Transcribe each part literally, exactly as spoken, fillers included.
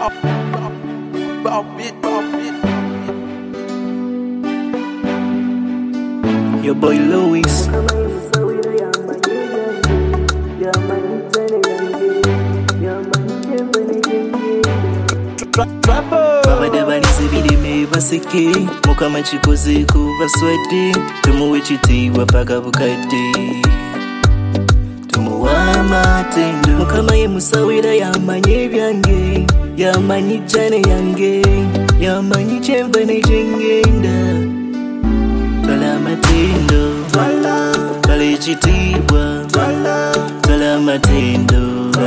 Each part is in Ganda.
Your boy Louis. Babadabanize birime baseke mukama kikozeeko baswadde tumuwe ekitiibwa paka bukadde tumuwa amatendo mukama ye musawira yamanyi ebyange yamanyi jjane yange yamanyi kyenva ne kyengenda twala amatendo twala ekitiibwa twala amatendo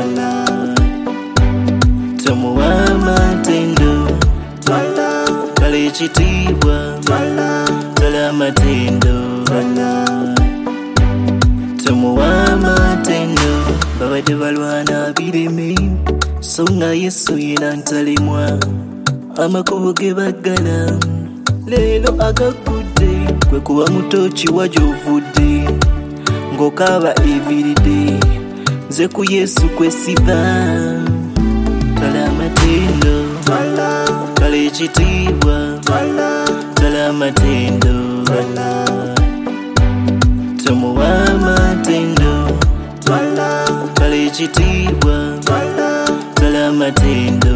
tumuwa amatendo twala ekitiibwa twala amatendo tumuwa amatendo babadde balwana bireme so nga Yesu yena ntalemwa amakubo ge baggala leero agagudde kwe kuba mutoki wajovudde ng'okaaba eviridde nze ku Yesu kwesiba twala amatendo twala ekitiibwa twala amatendo tumuwa amatendo twala ekitiibwa twala amatendo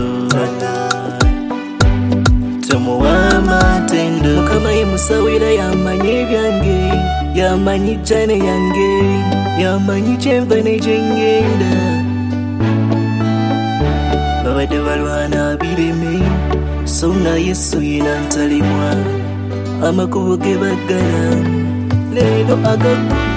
tumuwa amatendo mukama ye musawira yamanyi ebyange yamanyi jjane yange yamanyi kyenva ne kyengenda babadde balwana bireme so nga Yesu yena ntalemwa amakubo ge baggala leero agagudde